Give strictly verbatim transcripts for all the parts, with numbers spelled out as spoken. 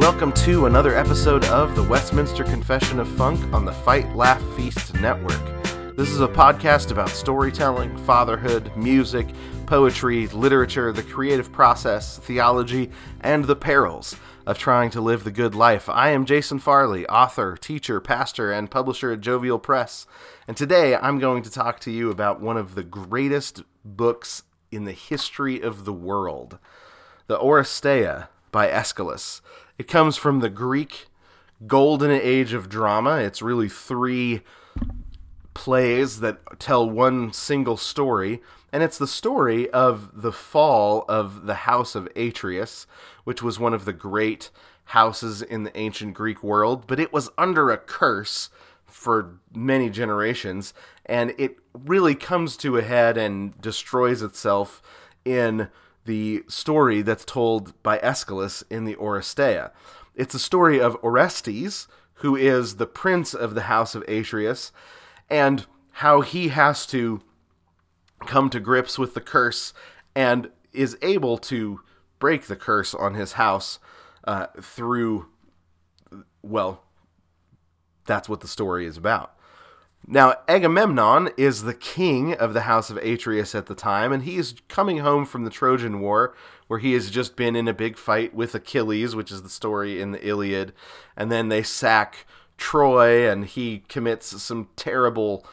welcome to another episode of the Westminster Confession of Funk on the Fight, Laugh, Feast Network. This is a podcast about storytelling, fatherhood, music, poetry, literature, the creative process, theology, and the perils of trying to live the good life. I am Jason Farley, author, teacher, pastor, and publisher at Jovial Press, and today I'm going to talk to you about one of the greatest books in the history of the world, the Oresteia by Aeschylus. It comes from the Greek golden age of drama. It's really three plays that tell one single story, and it's the story of the fall of the house of Atreus, which was one of the great houses in the ancient Greek world, but it was under a curse for many generations, and it really comes to a head and destroys itself in the story that's told by Aeschylus in the Oresteia. It's a story of Orestes, who is the prince of the house of Atreus, and how he has to come to grips with the curse and is able to break the curse on his house uh, through, well, that's what the story is about. Now, Agamemnon is the king of the house of Atreus at the time, and he's coming home from the Trojan War, where he has just been in a big fight with Achilles, which is the story in the Iliad, and then they sack Troy, and he commits some terrible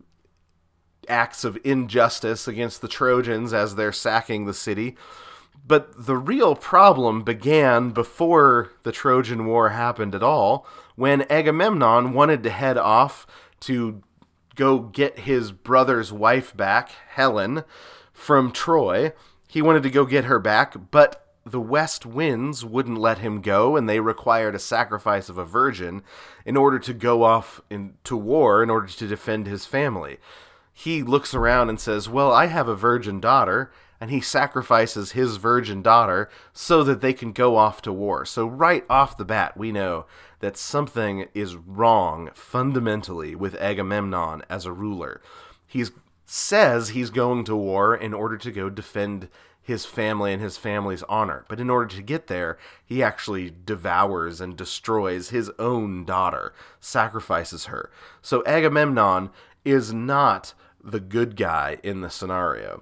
acts of injustice against the Trojans as they're sacking the city. But the real problem began before the Trojan War happened at all, when Agamemnon wanted to head off to go get his brother's wife back, Helen, from Troy. He wanted to go get her back, but the west winds wouldn't let him go, and they required a sacrifice of a virgin in order to go off into war, in order to defend his family. He looks around and says, well, I have a virgin daughter, and he sacrifices his virgin daughter so that they can go off to war. So right off the bat, we know that something is wrong fundamentally with Agamemnon as a ruler. He says he's going to war in order to go defend his family and his family's honor. But in order to get there, he actually devours and destroys his own daughter, sacrifices her. So Agamemnon is not the good guy in the scenario.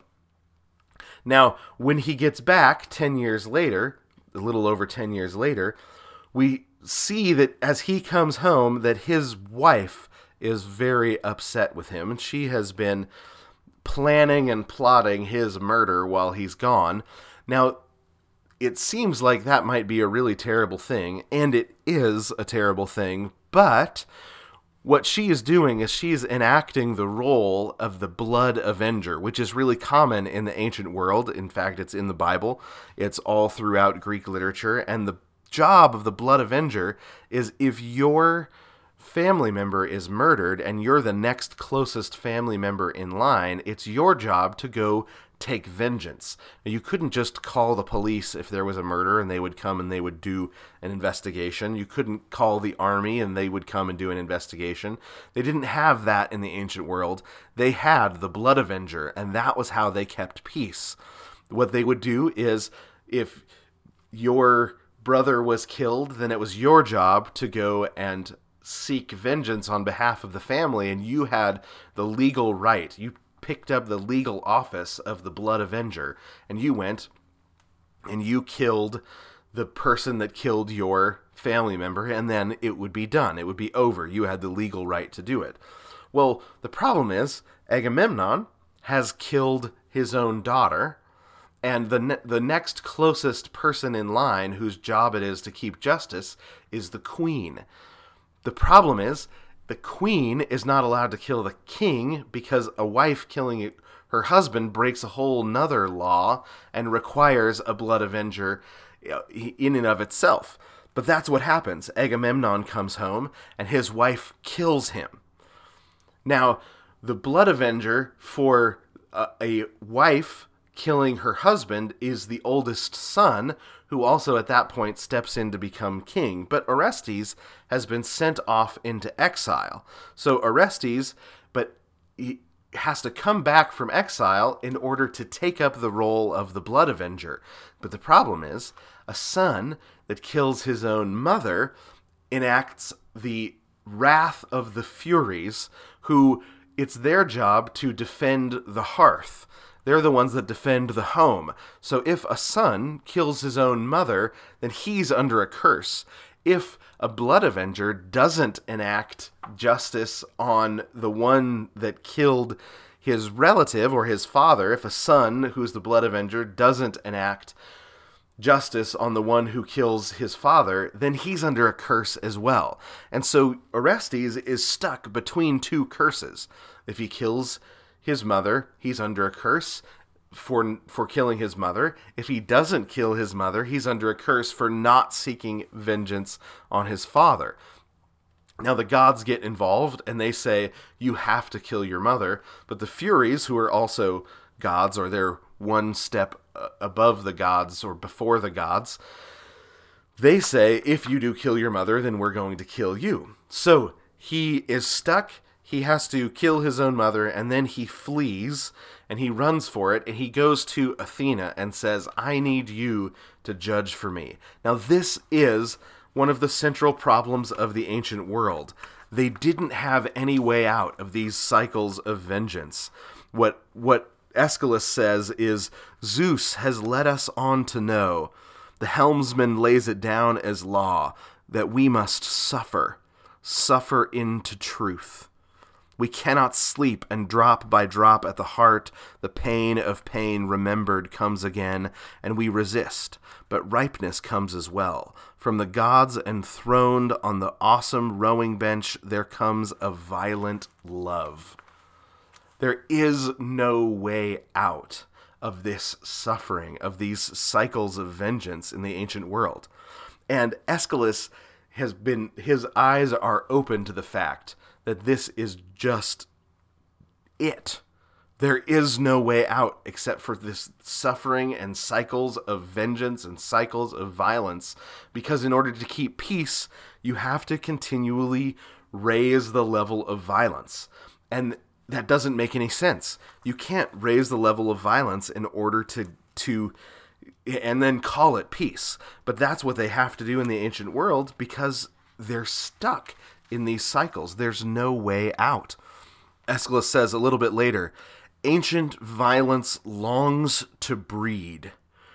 Now, when he gets back ten years later, a little over ten years later, we see that as he comes home, that his wife is very upset with him, and she has been planning and plotting his murder while he's gone. Now, it seems like that might be a really terrible thing, and it is a terrible thing, but what she is doing is she's enacting the role of the blood avenger, which is really common in the ancient world. In fact, it's in the Bible. It's all throughout Greek literature. And the job of the blood avenger is if your family member is murdered and you're the next closest family member in line, it's your job to go take vengeance. Now, you couldn't just call the police if there was a murder and they would come and they would do an investigation. You couldn't call the army and they would come and do an investigation. They didn't have that in the ancient world. They had the blood avenger, and that was how they kept peace. What they would do is, if your brother was killed, then it was your job to go and seek vengeance on behalf of the family, and you had the legal right. You picked up the legal office of the blood avenger, and you went and you killed the person that killed your family member, and then it would be done. It would be over. You had the legal right to do it. Well, the problem is Agamemnon has killed his own daughter, and the ne- the next closest person in line whose job it is to keep justice is the queen. The problem is the queen is not allowed to kill the king because a wife killing her husband breaks a whole nother law and requires a blood avenger in and of itself. But that's what happens. Agamemnon comes home and his wife kills him. Now, the blood avenger for a, a wife killing her husband is the oldest son, who also at that point steps in to become king. But Orestes has been sent off into exile. So Orestes, but he, has to come back from exile in order to take up the role of the Blood Avenger. But the problem is, a son that kills his own mother enacts the wrath of the Furies, who it's their job to defend the hearth. They're the ones that defend the home. So if a son kills his own mother, then he's under a curse. If a Blood Avenger doesn't enact justice on the one that killed his relative or his father, if a son who's the Blood Avenger doesn't enact justice on the one who kills his father, then he's under a curse as well. And so Orestes is stuck between two curses. If he kills his mother, he's under a curse for for killing his mother. If he doesn't kill his mother, he's under a curse for not seeking vengeance on his father. Now the gods get involved and they say, you have to kill your mother. But the Furies, who are also gods, or they're one step above the gods or before the gods, they say, if you do kill your mother, then we're going to kill you. So he is stuck. He has to kill his own mother, and then he flees, and he runs for it, and he goes to Athena and says, I need you to judge for me. Now, this is one of the central problems of the ancient world. They didn't have any way out of these cycles of vengeance. What, what Aeschylus says is, Zeus has led us on to know, the helmsman lays it down as law, that we must suffer, suffer into truth. We cannot sleep, and drop by drop at the heart, the pain of pain remembered comes again, and we resist, but ripeness comes as well. From the gods enthroned on the awesome rowing bench, there comes a violent love. There is no way out of this suffering, of these cycles of vengeance in the ancient world. And Aeschylus has been, his eyes are open to the fact that this is just it. There is no way out except for this suffering and cycles of vengeance and cycles of violence, because in order to keep peace, you have to continually raise the level of violence. And that doesn't make any sense. You can't raise the level of violence in order to to and then call it peace. But that's what they have to do in the ancient world, because they're stuck in these cycles. There's no way out. Aeschylus says a little bit later, ancient violence longs to breed.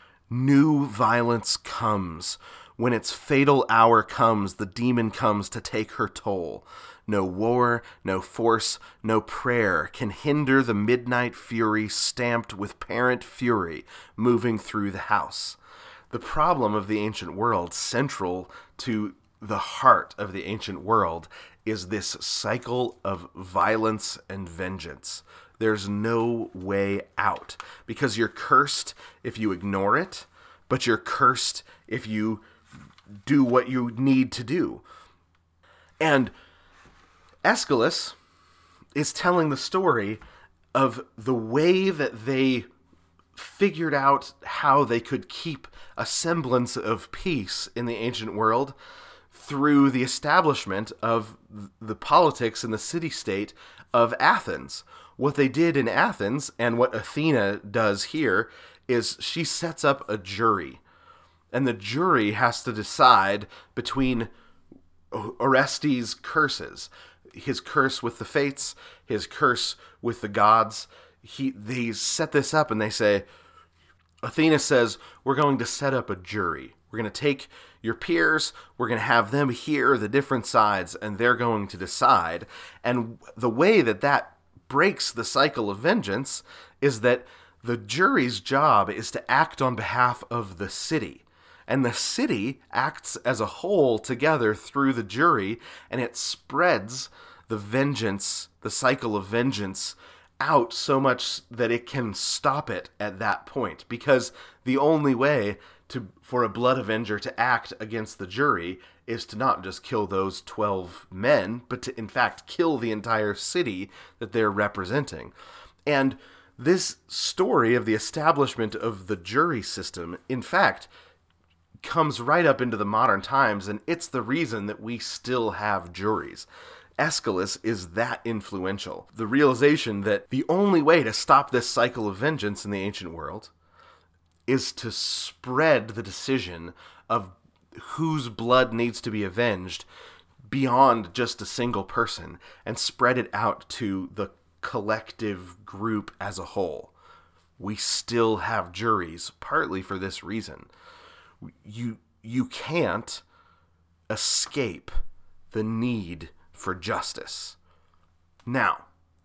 New violence comes. When its fatal hour comes, the demon comes to take her toll. No war, no force, no prayer can hinder the midnight fury stamped with parent fury moving through the house. The problem of the ancient world, central to the heart of the ancient world, is this cycle of violence and vengeance. There's no way out, because you're cursed if you ignore it, but you're cursed if you do what you need to do. And Aeschylus is telling the story of the way that they figured out how they could keep a semblance of peace in the ancient world through the establishment of the politics and the city-state of Athens. What they did in Athens, and what Athena does here, is she sets up a jury. And the jury has to decide between Orestes' curses. His curse with the fates, his curse with the gods. He, they set this up and they say, Athena says, we're going to set up a jury. We're going to take your peers, we're going to have them hear the different sides, and they're going to decide. And the way that that breaks the cycle of vengeance is that the jury's job is to act on behalf of the city. And the city acts as a whole together through the jury, and it spreads the vengeance, the cycle of vengeance, out so much that it can stop it at that point. Because the only way to for a Blood Avenger to act against the jury is to not just kill those twelve men, but to in fact kill the entire city that they're representing. And this story of the establishment of the jury system, in fact, comes right up into the modern times, and it's the reason that we still have juries. Aeschylus is that influential. The realization that the only way to stop this cycle of vengeance in the ancient world is to spread the decision of whose blood needs to be avenged beyond just a single person and spread it out to the collective group as a whole. We still have juries, partly for this reason. You you can't escape the need for justice. Now,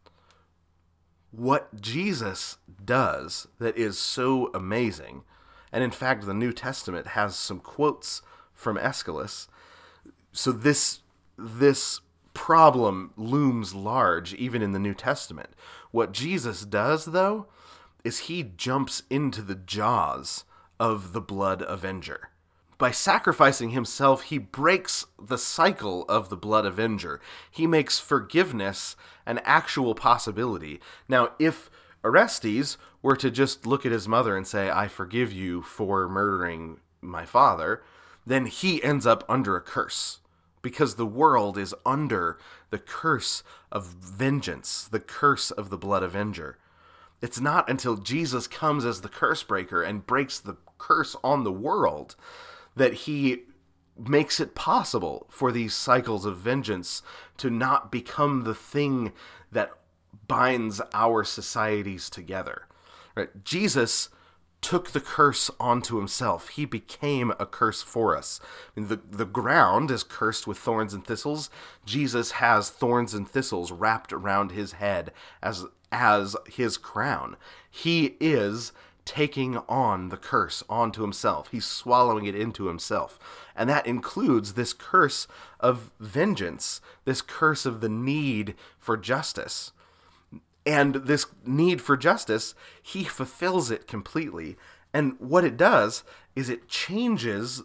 what Jesus does that is so amazing, and in fact the New Testament has some quotes from Aeschylus, so this this problem looms large even in the New Testament. What Jesus does, though, is he jumps into the jaws of the blood avenger. By sacrificing himself, he breaks the cycle of the blood avenger. He makes forgiveness an actual possibility. Now, if Orestes were to just look at his mother and say, I forgive you for murdering my father, then he ends up under a curse. Because the world is under the curse of vengeance, the curse of the blood avenger. It's not until Jesus comes as the curse breaker and breaks the curse on the world that he makes it possible for these cycles of vengeance to not become the thing that binds our societies together. Right? Jesus took the curse onto himself. He became a curse for us. I mean, the, the ground is cursed with thorns and thistles. Jesus has thorns and thistles wrapped around his head as, as his crown. He is taking on the curse onto himself. He's swallowing it into himself. And that includes this curse of vengeance, this curse of the need for justice. And this need for justice, he fulfills it completely. And what it does is it changes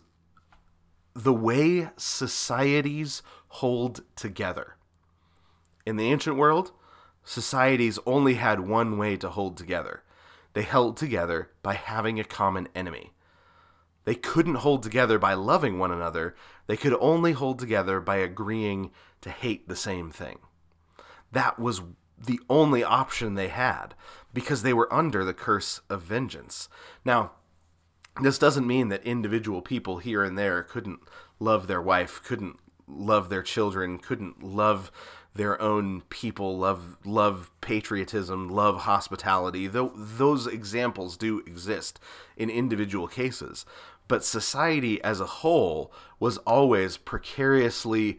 the way societies hold together. In the ancient world, societies only had one way to hold together. They held together by having a common enemy. They couldn't hold together by loving one another. They could only hold together by agreeing to hate the same thing. That was the only option they had, because they were under the curse of vengeance. Now, this doesn't mean that individual people here and there couldn't love their wife, couldn't love their children, couldn't love their own people, love love patriotism, love hospitality. Though those examples do exist in individual cases. But society as a whole was always precariously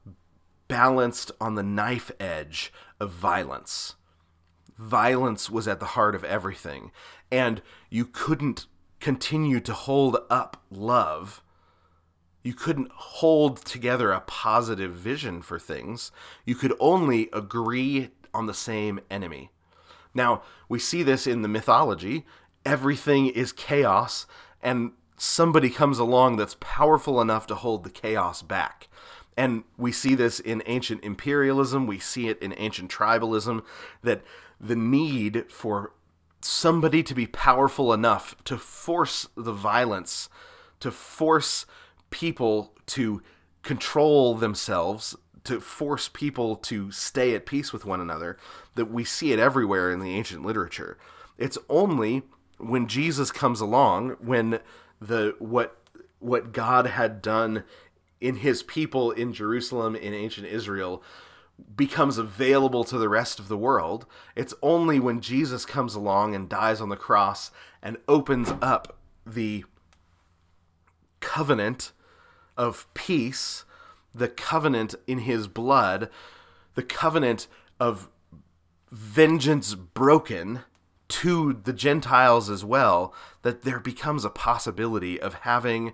balanced on the knife edge of violence. Violence was at the heart of everything, and you couldn't continue to hold up love. You couldn't hold together a positive vision for things. You could only agree on the same enemy. Now, we see this in the mythology. Everything is chaos, and somebody comes along that's powerful enough to hold the chaos back. And we see this in ancient imperialism, we see it in ancient tribalism, that the need for somebody to be powerful enough to force the violence, to force people to control themselves, to force people to stay at peace with one another, that we see it everywhere in the ancient literature. It's only when Jesus comes along, when the what what God had done in his people in Jerusalem, in ancient Israel, becomes available to the rest of the world. It's only when Jesus comes along and dies on the cross and opens up the covenant of peace, the covenant in his blood, the covenant of vengeance broken to the Gentiles as well, that there becomes a possibility of having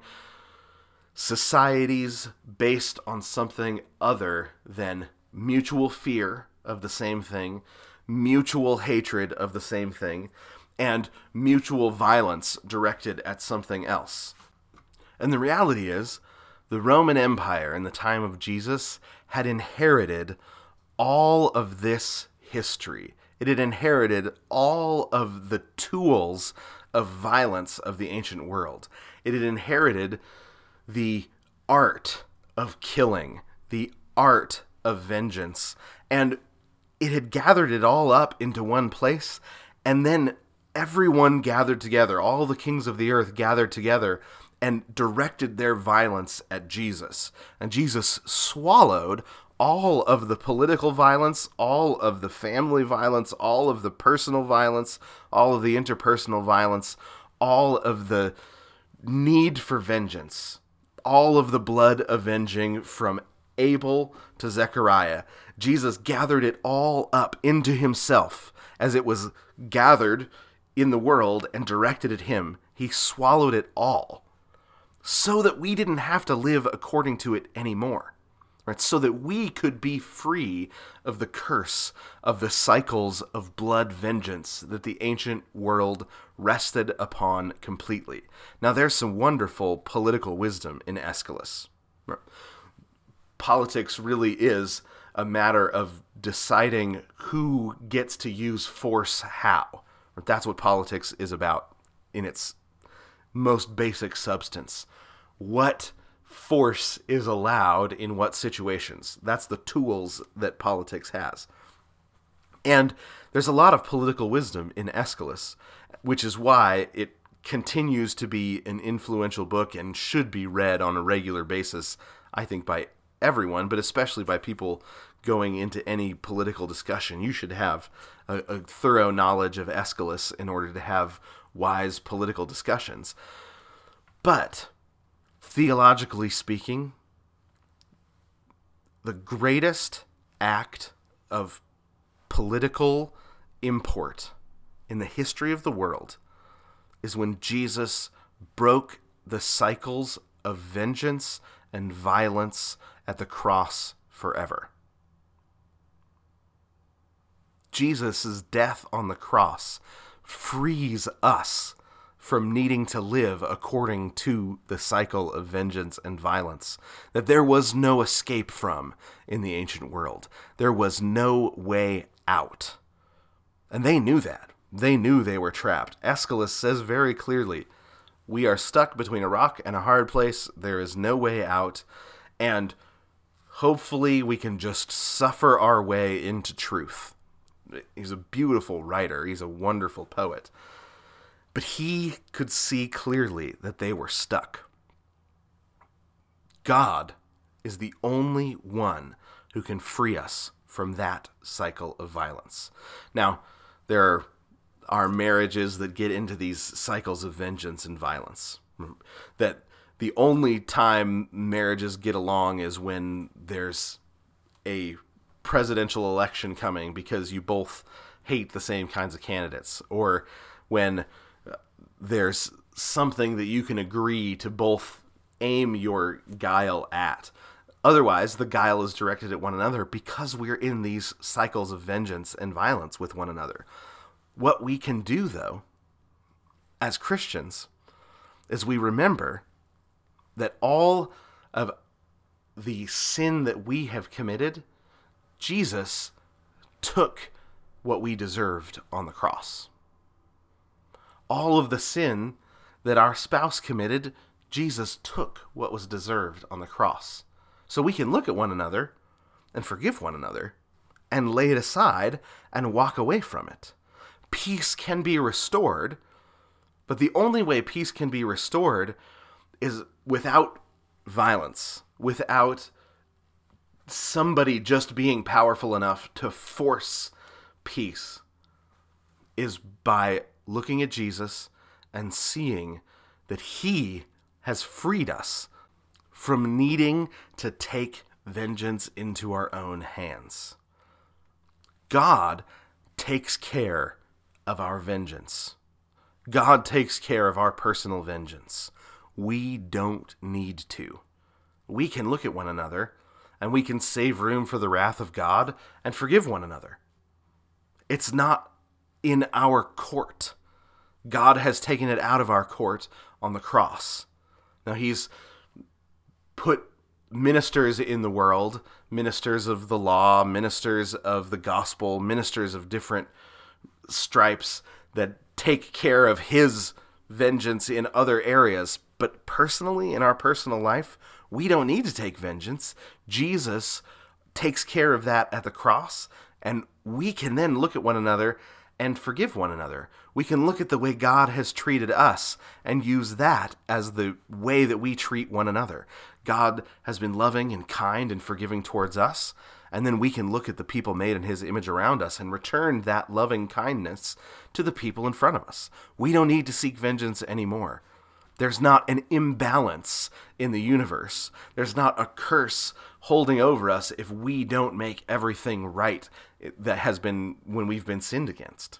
societies based on something other than mutual fear of the same thing, mutual hatred of the same thing, and mutual violence directed at something else. And the reality is, the Roman Empire in the time of Jesus had inherited all of this history. It had inherited all of the tools of violence of the ancient world. It had inherited the art of killing, the art of vengeance, and it had gathered it all up into one place, and then everyone gathered together, all the kings of the earth gathered together and directed their violence at Jesus. And Jesus swallowed all of the political violence, all of the family violence, all of the personal violence, all of the interpersonal violence, all of the need for vengeance, all of the blood avenging from Abel to Zechariah. Jesus gathered it all up into himself as it was gathered in the world and directed at him. He swallowed it all so that we didn't have to live according to it anymore, right? So that we could be free of the curse of the cycles of blood vengeance that the ancient world rested upon completely. Now, there's some wonderful political wisdom in Aeschylus. Politics really is a matter of deciding who gets to use force how. That's what politics is about in its most basic substance. What force is allowed in what situations? That's the tools that politics has. And there's a lot of political wisdom in Aeschylus, which is why it continues to be an influential book and should be read on a regular basis, I think, by everyone, but especially by people going into any political discussion. You should have a, a thorough knowledge of Aeschylus in order to have wise political discussions. But, theologically speaking, the greatest act of political import in the history of the world is when Jesus broke the cycles of vengeance and violence at the cross forever. Jesus' death on the cross frees us from needing to live according to the cycle of vengeance and violence that there was no escape from in the ancient world. There was no way out. And they knew that. They knew they were trapped. Aeschylus says very clearly, we are stuck between a rock and a hard place. There is no way out. And hopefully we can just suffer our way into truth. He's a beautiful writer. He's a wonderful poet. But he could see clearly that they were stuck. God is the only one who can free us from that cycle of violence. Now, there are marriages that get into these cycles of vengeance and violence. That the only time marriages get along is when there's a presidential election coming because you both hate the same kinds of candidates, or when there's something that you can agree to both aim your guile at. Otherwise, the guile is directed at one another because we're in these cycles of vengeance and violence with one another. What we can do, though, as Christians, is we remember that all of the sin that we have committed, Jesus took what we deserved on the cross. All of the sin that our spouse committed, Jesus took what was deserved on the cross. So we can look at one another and forgive one another and lay it aside and walk away from it. Peace can be restored, but the only way peace can be restored is without violence, without somebody just being powerful enough to force peace, is by looking at Jesus and seeing that he has freed us from needing to take vengeance into our own hands. God takes care of our vengeance. God takes care of our personal vengeance. We don't need to. We can look at one another and we can save room for the wrath of God and forgive one another. It's not in our court. God has taken it out of our court on the cross. Now, he's put ministers in the world, ministers of the law, ministers of the gospel, ministers of different stripes that take care of his vengeance in other areas. But personally, in our personal life, we don't need to take vengeance. Jesus takes care of that at the cross, and we can then look at one another and forgive one another. We can look at the way God has treated us and use that as the way that we treat one another. God has been loving and kind and forgiving towards us, and then we can look at the people made in his image around us and return that loving kindness to the people in front of us. We don't need to seek vengeance anymore. There's not an imbalance in the universe. There's not a curse holding over us if we don't make everything right that has been when we've been sinned against.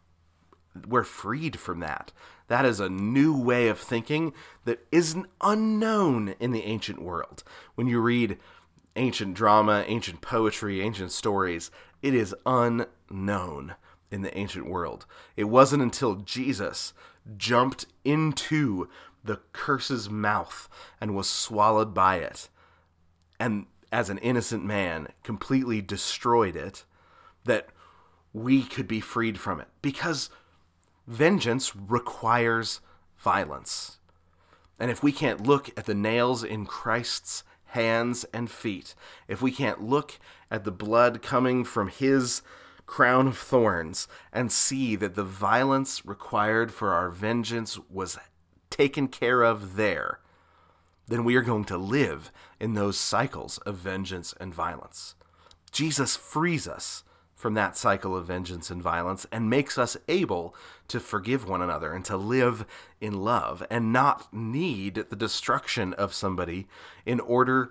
We're freed from that. That is a new way of thinking that is unknown in the ancient world. When you read ancient drama, ancient poetry, ancient stories, it is unknown in the ancient world. It wasn't until Jesus jumped into the curse's mouth and was swallowed by it, and as an innocent man completely destroyed it, that we could be freed from it. Because vengeance requires violence. And if we can't look at the nails in Christ's hands and feet, if we can't look at the blood coming from his crown of thorns and see that the violence required for our vengeance was taken care of there, then we are going to live in those cycles of vengeance and violence. Jesus frees us from that cycle of vengeance and violence and makes us able to forgive one another and to live in love and not need the destruction of somebody in order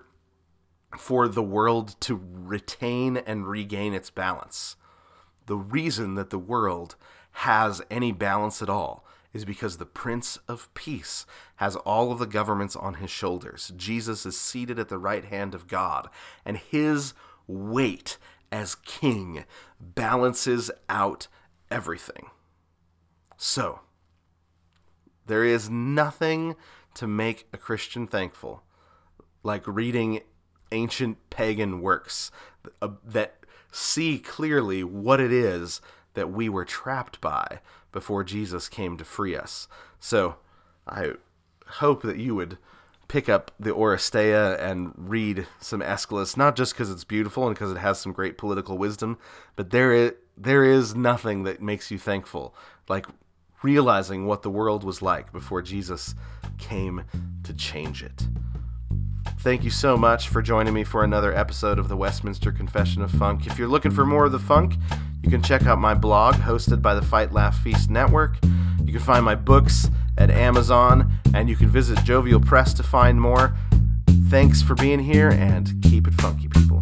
for the world to retain and regain its balance. The reason that the world has any balance at all is because the Prince of Peace has all of the governments on his shoulders. Jesus is seated at the right hand of God, and his weight as king balances out everything. So, there is nothing to make a Christian thankful like reading ancient pagan works that see clearly what it is that we were trapped by before Jesus came to free us. So I hope that you would pick up the Oresteia and read some Aeschylus, not just because it's beautiful and because it has some great political wisdom, but there is, there is nothing that makes you thankful like realizing what the world was like before Jesus came to change it. Thank you so much for joining me for another episode of the Westminster Confession of Funk. If you're looking for more of the funk, you can check out my blog hosted by the Fight Laugh Feast Network. You can find my books at Amazon, and you can visit Jovial Press to find more. Thanks for being here, and keep it funky, people.